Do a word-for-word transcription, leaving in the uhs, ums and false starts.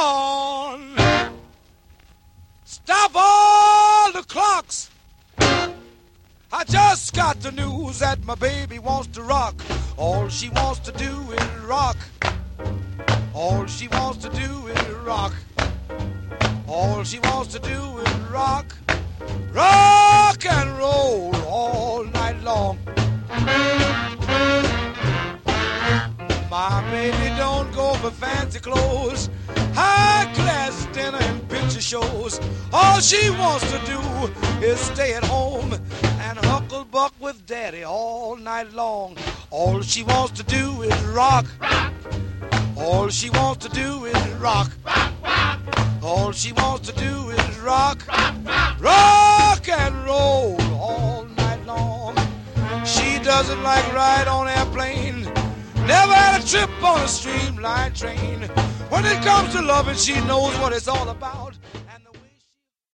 on. Stop all the clocks. I just got the news that my baby wants to rock. All she wants to do is rock. All she wants to do is rock. All she wants to do is rock. Rock and roll all night long. My baby don't go for fancy clothes, high class dinner and picture shows. All she wants to do is stay at home and huckle buck with daddy all night long. All she wants to do is rock. Rock. All she wants to do is rock. Rock, rock. All she wants to do is rock. Rock, rock. Rock and roll all night long. She doesn't like ride on airplane. Never had a trip on a streamlined train. When it comes to loving, she knows what it's all about. And the